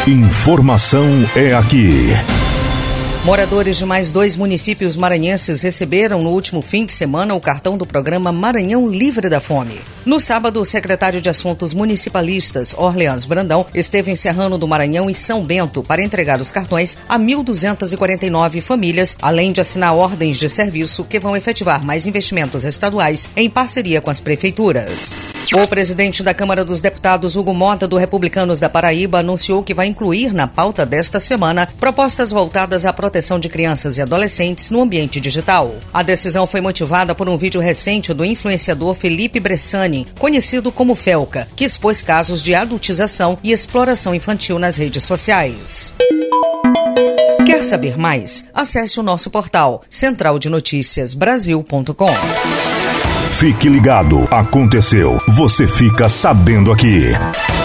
Informação é aqui. Moradores de mais 2 municípios maranhenses receberam no último fim de semana o cartão do programa Maranhão Livre da Fome. No sábado, o secretário de Assuntos Municipalistas, Orleans Brandão, esteve em Serrano do Maranhão e São Bento para entregar os cartões a 1.249 famílias, além de assinar ordens de serviço que vão efetivar mais investimentos estaduais em parceria com as prefeituras. O presidente da Câmara dos Deputados, Hugo Mota, do Republicanos da Paraíba, anunciou que vai incluir na pauta desta semana propostas voltadas à proteção de crianças e adolescentes no ambiente digital. A decisão foi motivada por um vídeo recente do influenciador Felipe Bressani, conhecido como Felca, que expôs casos de adultização e exploração infantil nas redes sociais. Quer saber mais? Acesse o nosso portal centraldenoticiasbrasil.com. Fique ligado, aconteceu, você fica sabendo aqui.